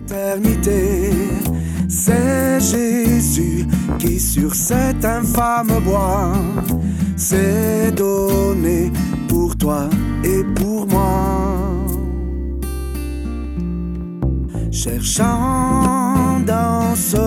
L'éternité, c'est Jésus qui sur cet infâme bois s'est donné pour toi et pour moi. Cherchant dans ce